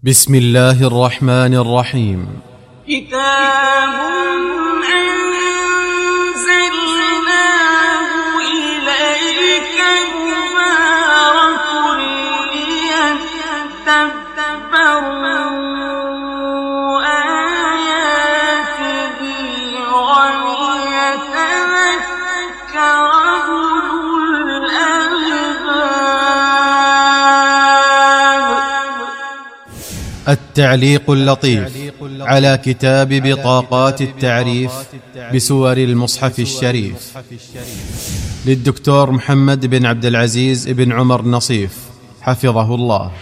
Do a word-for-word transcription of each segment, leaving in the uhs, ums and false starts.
بسم الله الرحمن الرحيم. كتاب أنزلناه إليك مبارك ليدبروا آياته وليتذكر أولو التعليق اللطيف على كتاب بطاقات التعريف بسور المصحف الشريف للدكتور محمد بن عبد العزيز بن عمر نصيف حفظه الله.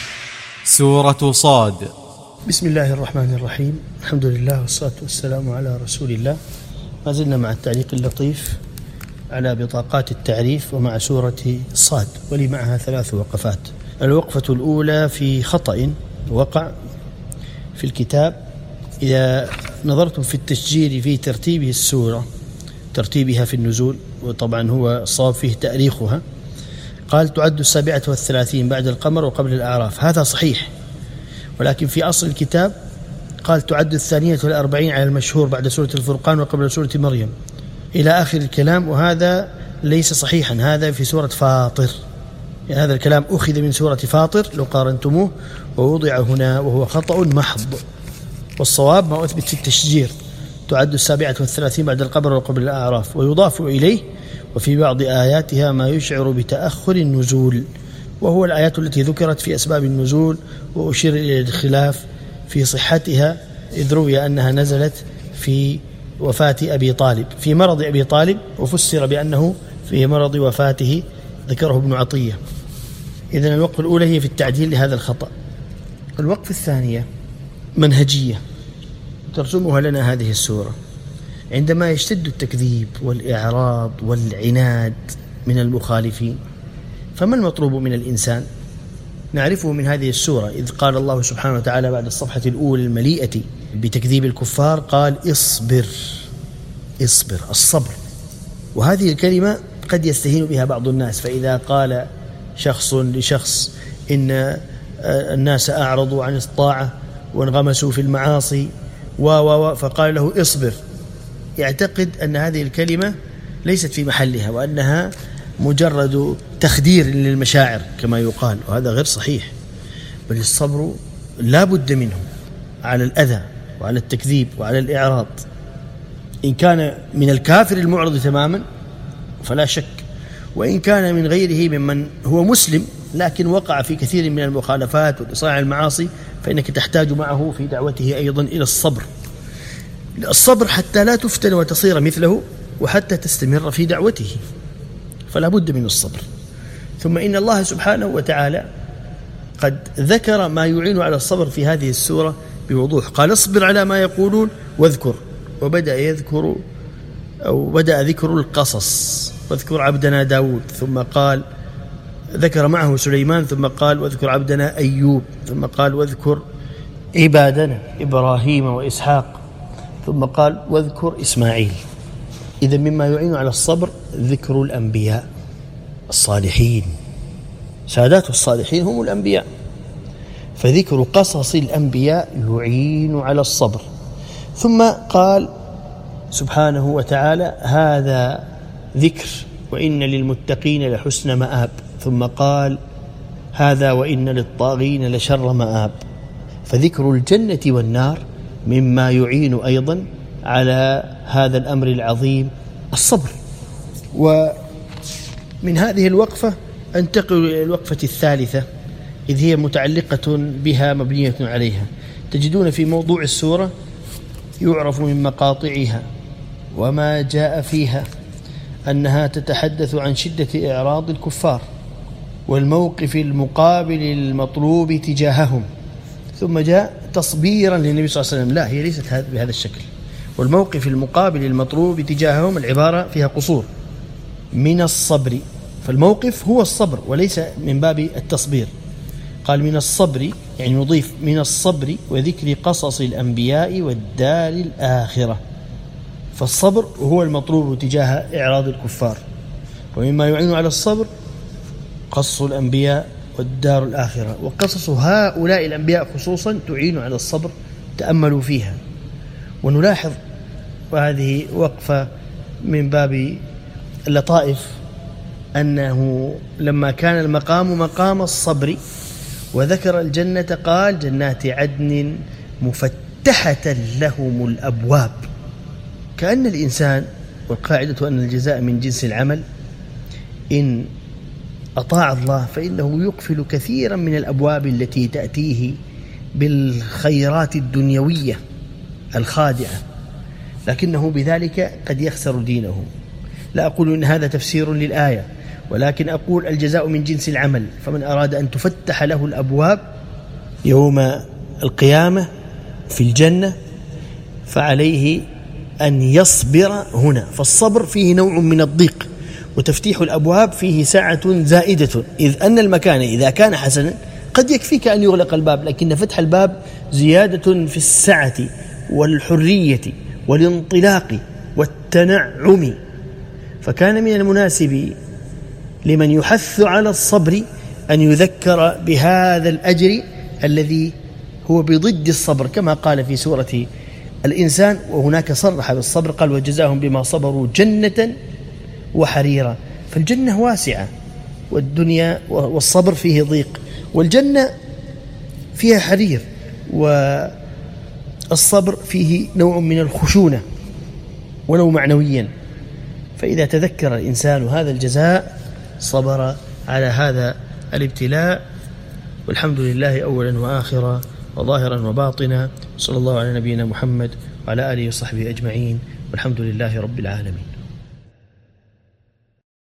سورة صاد. بسم الله الرحمن الرحيم، الحمد لله والصلاة والسلام على رسول الله. ما زلنا مع التعليق اللطيف على بطاقات التعريف ومع سورة صاد، ولي معها ثلاث وقفات. الوقفة الأولى في خطأ وقع في الكتاب. إذا نظرتم في التشجير في ترتيبه السورة، ترتيبها في النزول، وطبعا هو الصواب فيه تأريخها، قال تعد السابعة والثلاثين بعد القمر وقبل الأعراف. هذا صحيح، ولكن في أصل الكتاب قال تعد الثانية والأربعين على المشهور بعد سورة الفرقان وقبل سورة مريم إلى آخر الكلام، وهذا ليس صحيحا. هذا في سورة فاطر، يعني هذا الكلام أخذ من سورة فاطر لو قارنتموه ووضع هنا، وهو خطأ محض. والصواب ما أثبت في التشجير، تعد السابعة والثلاثين بعد القمر وقبل الأعراف، ويضاف إليه وفي بعض آياتها ما يشعر بتأخر النزول، وهو الآيات التي ذكرت في أسباب النزول، وأشير إلى الخلاف في صحتها، إذ روي أنها نزلت في وفاة أبي طالب، في مرض أبي طالب، وفسر بأنه في مرض وفاته، ذكره ابن عطية. إذن الوقفة الأولى هي في التعديل لهذا الخطأ. الوقفة الثانية منهجية ترسمها لنا هذه السورة. عندما يشتد التكذيب والإعراض والعناد من المخالفين، فما المطلوب من الإنسان؟ نعرفه من هذه السورة، إذ قال الله سبحانه وتعالى بعد الصفحة الأولى المليئة بتكذيب الكفار، قال اصبر. اصبر، الصبر. وهذه الكلمة قد يستهين بها بعض الناس، فإذا قال شخص لشخص إن الناس أعرضوا عن الطاعة وانغمسوا في المعاصي و و فقال له اصبر، يعتقد أن هذه الكلمة ليست في محلها، وأنها مجرد تخدير للمشاعر كما يقال، وهذا غير صحيح. بل الصبر لا بد منه على الأذى وعلى التكذيب وعلى الإعراض. إن كان من الكافر المعرض تماما فلا شك، وإن كان من غيره ممن هو مسلم لكن وقع في كثير من المخالفات والإصلاح المعاصي، فإنك تحتاج معه في دعوته أيضا إلى الصبر. الصبر حتى لا تفتن وتصير مثله، وحتى تستمر في دعوته، فلا بد من الصبر. ثم إن الله سبحانه وتعالى قد ذكر ما يعين على الصبر في هذه السورة بوضوح، قال اصبر على ما يقولون واذكر، وبدأ يذكر أو بدأ ذكر القصص، واذكر عبدنا داود، ثم قال ذكر معه سليمان، ثم قال واذكر عبدنا أيوب، ثم قال واذكر عبادنا إبراهيم وإسحاق، ثم قال واذكر إسماعيل. إذا مما يعين على الصبر ذكر الأنبياء الصالحين، سادات الصالحين هم الأنبياء، فذكر قصص الأنبياء يعين على الصبر. ثم قال سبحانه وتعالى هذا ذكر وإن للمتقين لحسن مآب، ثم قال هذا وإن للطاغين لشر مآب. فذكر الجنة والنار مما يعين أيضا على هذا الأمر العظيم الصبر. ومن هذه الوقفة انتقل إلى الوقفة الثالثة، إذ هي متعلقة بها مبنية عليها. تجدون في موضوع السورة يعرف من مقاطعها وما جاء فيها أنها تتحدث عن شدة إعراض الكفار والموقف المقابل المطلوب تجاههم، ثم جاء تصبيرا للنبي صلى الله عليه وسلم. لا، هي ليست بهذا الشكل. والموقف المقابل المطلوب تجاههم العبارة فيها قصور من الصبر، فالموقف هو الصبر وليس من باب التصبير. قال من الصبر، يعني نضيف من الصبر وذكر قصص الأنبياء والدار الآخرة، فالصبر هو المطلوب تجاه إعراض الكفار. ومما يعين على الصبر قص الأنبياء والدار الآخرة وقصص هؤلاء الأنبياء خصوصا تعين على الصبر، تأملوا فيها. ونلاحظ، وهذه وقفة من باب اللطائف، أنه لما كان المقام مقام الصبر وذكر الجنة قال جنات عدن مفتحة لهم الأبواب، كأن الإنسان، والقاعدة أن الجزاء من جنس العمل، إن أطاع الله فإنه يقفل كثيرا من الأبواب التي تأتيه بالخيرات الدنيوية الخادعة، لكنه بذلك قد يخسر دينه. لا أقول إن هذا تفسير للآية، ولكن أقول الجزاء من جنس العمل، فمن أراد أن تفتح له الأبواب يوم القيامة في الجنة فعليه أن يصبر هنا. فالصبر فيه نوع من الضيق، وتفتيح الأبواب فيه سعة زائدة، إذ أن المكان إذا كان حسنا قد يكفيك أن يغلق الباب، لكن فتح الباب زيادة في السعة والحرية والانطلاق والتنعم. فكان من المناسب لمن يحث على الصبر أن يذكر بهذا الأجر الذي هو بضد الصبر، كما قال في سورة الإنسان، وهناك صرح بالصبر قال وجزاهم بما صبروا جنة وحريرا. فالجنة واسعة، والدنيا والصبر فيه ضيق، والجنة فيها حرير، والصبر فيه نوع من الخشونة ولو معنويا. فإذا تذكر الإنسان هذا الجزاء صبر على هذا الابتلاء، والحمد لله أولا وآخرا وظاهرا وباطنا. صلى الله على نبينا محمد وعلى آله وصحبه أجمعين، والحمد لله رب العالمين.